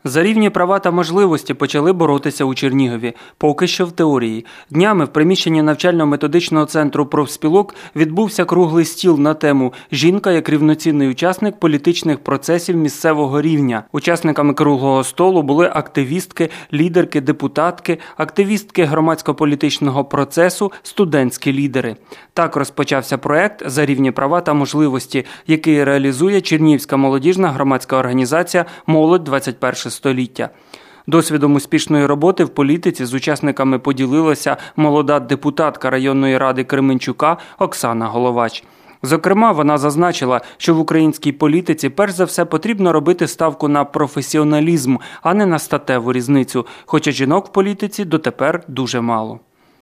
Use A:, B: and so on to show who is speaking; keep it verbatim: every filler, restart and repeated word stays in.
A: За рівні права та можливості почали боротися у Чернігові, поки що в теорії. Днями в приміщенні навчально-методичного центру профспілок відбувся круглий стіл на тему «Жінка як рівноцінний учасник політичних процесів місцевого рівня». Учасниками круглого столу були активістки, лідерки, депутатки, активістки громадсько-політичного процесу, студентські лідери. Так розпочався проект «За рівні права та можливості», який реалізує Чернігівська молодіжна громадська організація «Молодь двадцять перше століття». Досвідом успішної роботи в політиці з учасниками поділилася молода депутатка районної ради Кременчука Оксана Головач. Зокрема, вона зазначила, що в українській політиці перш за все потрібно робити ставку на професіоналізм, а не на статеву різницю, хоча жінок в політиці дотепер дуже мало.